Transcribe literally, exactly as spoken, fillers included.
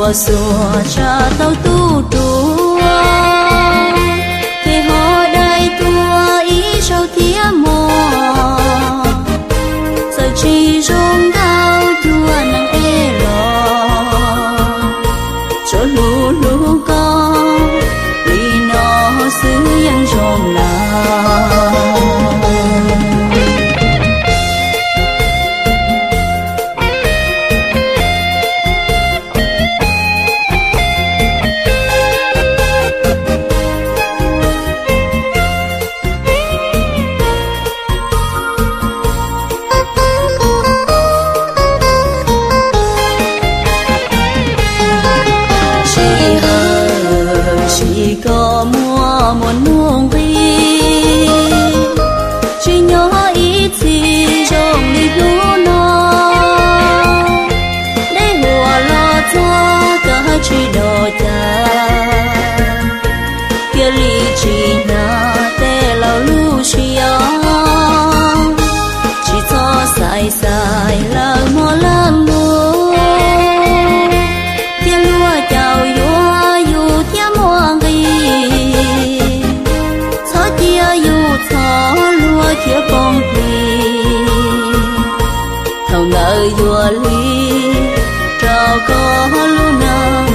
mùa xua cha tao tu tua thế họ đây tua ý sâu thía mò giờ chỉ rong đau tua nắng e lò cho lú lú con vì nó xứ dân rong nào có mua muốn muông vi chỉ nhớ ít gì trong đi lúa nó để hùa lo cho cả chỉ đồ cha kia li chỉ na te lâu lu xia chỉ cho sai sai là mua lăng lúa kia lúa chào lúa yêu theo muông chia con đi thầu ngờ vua ly trao có lu nào